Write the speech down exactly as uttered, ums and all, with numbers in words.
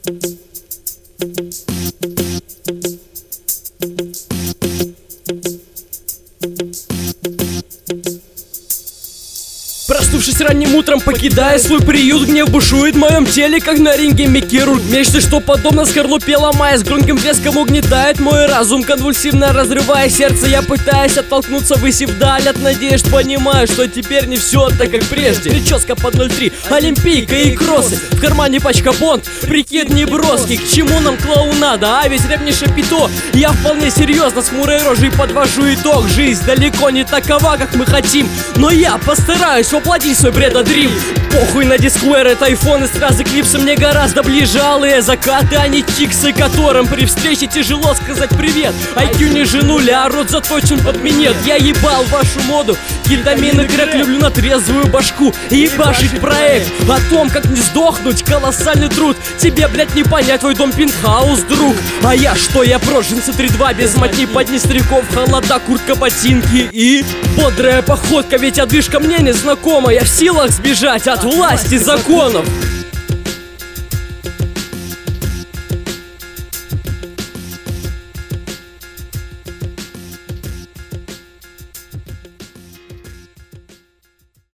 Проснувшись ранним утром, покидая свой приют, гнев бушует в моем теле, как на ринге Микки Рурк. Мечты, что подобно скорлупе ломаясь, громким треском угнетает мой разум, конвульсивно разрывая сердце. Я пытаюсь оттолкнуться ввысь и вдаль от надежд, понимаю, что теперь не все так, как прежде. Прическа под ноль три, олимпийка и кроссы, в кармане пачка бонд, прикид неброский. К чему нам клоунада, а ведь рэп не шапито. Я вполне серьезно с хмурой рожей подвожу итог. Жизнь далеко не такова, как мы хотим, но я постараюсь воплотить свой бредодрим. Похуй на дисквер, это айфон и сразу клипсы мне гораздо ближе. Алые закаты, а не чиксы, которым при встрече тяжело сказать привет. ай кью ниже нуля, а рот заточен под минет. Я ебал вашу моду, кельтамин и крэк, люблю на трезвую башку и ебашить проект о том, как не сдохнуть, колоссальный труд. Тебе, блять, не понять, твой дом пентхаус, друг. А я что, я проженцы три два, без мотни под нестряков, холода, куртка, ботинки и бодрая походка. Ведь одышка мне не знакома, я в силах сбежать от власти законов.